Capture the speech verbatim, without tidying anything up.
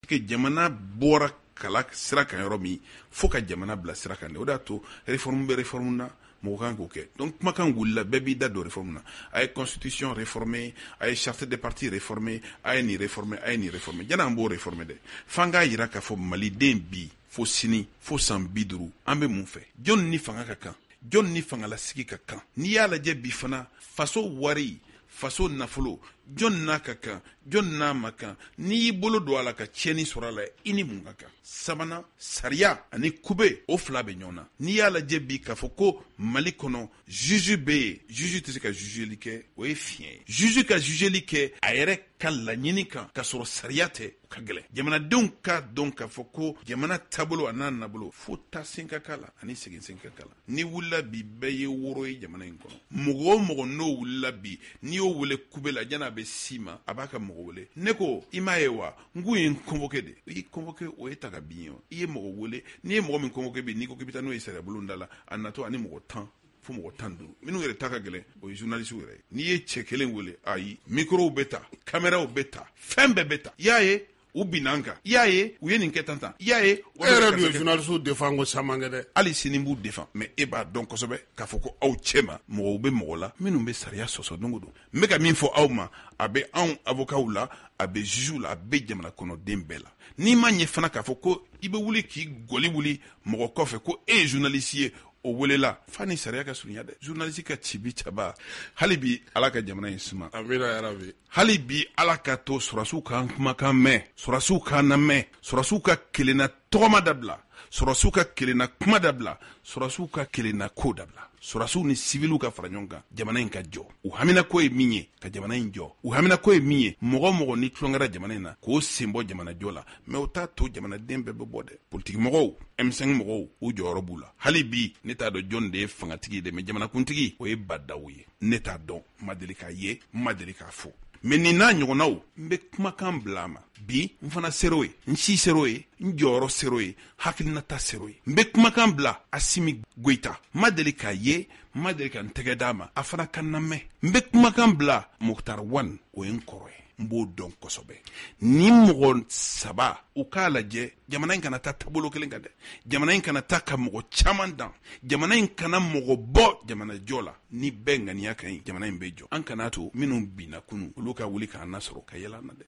que jamana bɔra kala sira kan yɔrɔ min fo ka jamana bila sira kan de o de y'a to réforme bɛ réforme na mɔgɔ kan k'o kɛ donc kumakan wulila bɛɛ b'i da don réforme na a ye constitution réformer a ye charte des partis réformer a ye nin réformer a ye nin réformer jana an b'o réformer dɛ f'an k'a yira k'a fɔ maliden bi fo sini fo san bi duuru an bɛ mun fɛ jɔn ni fanga ka kan jɔn ni fangalasigi ka kan n'i y'a lajɛ bi fana faso wari faso nafolo jɔn n'a ka kan jɔn n'a ma kan n'i y'i bolo don a la ka tiɲɛni sɔrɔ a la i ni mun ka kan sabanan sariya ani kube o fila bɛ ɲɔgɔn na n'i y'a lajɛ bi k'a fɔ ko mali kɔnɔ juge bɛ yen juge tɛ se ka jugeli kɛ o ye fiɲɛ ye juge ka jugeli kɛ a yɛrɛ ka laɲini kan k'a sɔrɔ sariya tɛ o ka gɛlɛn jamanadenw ka dɔn k'a fɔ ko jamana taabolo a n'a nabolo fo taa sen ka k'a la ani segin sen ka k'a la n'i wulila bi bɛɛ ye woro ye jamana in kɔnɔ mɔgɔ o mɔgɔ n'o wulila bi n'i y'o wele kube la jan'a bɛ si ma a b'a ka mɔgɔ wele ne ko i m'a ye wa n k'u ye n convoqué de i convoqué o ye ta ka bin ye i ye mɔgɔ wele n'i ye mɔgɔ min convoqué bi n'i ko k'i bɛ taa n'o ye sariya da la a natɔ ani mɔgɔ tan fo mɔgɔ tan duuru minnu yɛrɛ ta ka gɛlɛn o ye journaliste yɛrɛ ye n'i ye cɛ kelen wele ayi microw bɛ ta caméraw bɛ ta fɛn bɛɛ bɛ ta i y'a ye u binna an kan i y'a ye u ye nin kɛ tan tan i y'a ye e yɛrɛ dun ye journaliste défend ko caman kɛ dɛ hali sini b'u défend mais e b'a dɔn kosɛbɛ k'a fɔ ko aw cɛ ma mɔgɔw bɛ mɔgɔ la minnu bɛ sariya sɔsɔ don o don n bɛ ka min fɔ aw ma a bɛ anw avocats la a bɛ juges la a bɛ jamana kɔnɔden bɛɛ la n'i ma ɲɛ fana k'a fɔ ko i bɛ wuli k'i gɔli wuli mɔgɔ kɔfɛ ko e ye journaliste ye o welela fa ni sariya ka surunya dɛ journaliste ka cibi caba hali bi ala ka jamana in suma amina yarabi hali bi ala ka to sɔrɔsiw ka kumakan mɛn sɔrɔsiw ka namɛn sɔrɔsiw ka kelenna tɔgɔma dabila sɔrɔsiw ka kelenna kuma dabila sɔrɔsiw ka kelenna ko dabila sɔrɔsiw ni civiliw ka fara ɲɔgɔn kan jamana in ka jɔ u hamina ko ye min ye ka jamana in jɔ u hamina ko ye min ye mɔgɔ mɔgɔ ni tulongɛra jamana in na k'o sen bɔ jamana jɔ la mais o t'a to jamanaden bɛɛ bɛ bɔ dɛ politique mɔgɔw M cinq mɔgɔw u jɔyɔrɔ b'u la hali bi ne t'a dɔn jɔn de ye fangatigi ye dɛ mais jamanakuntigi o ye badaw ye ne t'a dɔn n ma deli k'a ye n ma deli k'a fɔ mais nin n'a ɲɔgɔnnaw n bɛ kumakan bila a ma bi n fana ser'o ye n si ser'o ye n jɔyɔrɔ ser'o ye hakilinata ser'o ye n bɛ kumakan bila Asimi Goita n ma deli k'a ye n ma deli ka n tɛgɛ d'a ma a fana ka namɛn n bɛ kumakan bila Muktar Wan o ye n kɔrɔ ye n b'o dɔn kosɛbɛ ni mɔgɔ saba u k'a lajɛ jamana in kana taa taabolo kelen kan dɛ jamana in kana taa ka mɔgɔ caman dan jamana in kana mɔgɔ bɔ jamana jɔ la ni bɛɛ ŋaniya ka ɲi jamana in bɛ jɔ an kana to minnu binna kunu olu ka wuli k'an nasɔrɔ ka yɛlɛ an na dɛ